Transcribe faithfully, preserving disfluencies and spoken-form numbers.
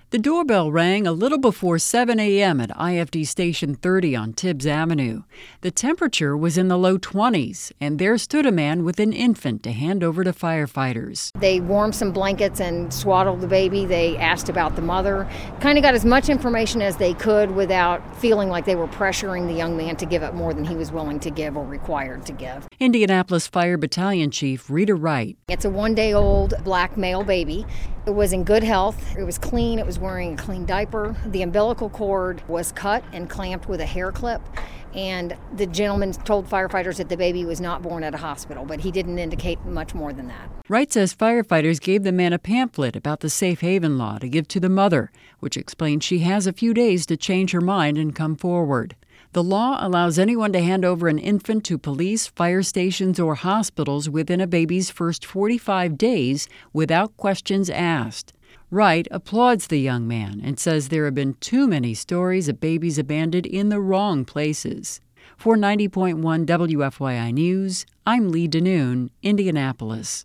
The doorbell rang a little before seven a.m. at I F D Station thirty on Tibbs Avenue. The temperature was in the low twenties, and there stood a man with an infant to hand over to firefighters. They warmed some blankets and swaddled the baby. They asked about the mother, kind of got as much information as they could without feeling like they were pressuring the young man to give up more than he was willing to give or required to give. Indianapolis Fire Battalion Chief Rita Wright. It's a one-day-old black male baby. It was in good health. It was clean. It was wearing a clean diaper. The umbilical cord was cut and clamped with a hair clip. And the gentleman told firefighters that the baby was not born at a hospital, but he didn't indicate much more than that. Wright says firefighters gave the man a pamphlet about the safe haven law to give to the mother, which explains she has a few days to change her mind and come forward. The law allows anyone to hand over an infant to police, fire stations, or hospitals within a baby's first forty-five days without questions asked. Wright applauds the young man and says there have been too many stories of babies abandoned in the wrong places. For ninety point one W F Y I News, I'm Lee Danoon, Indianapolis.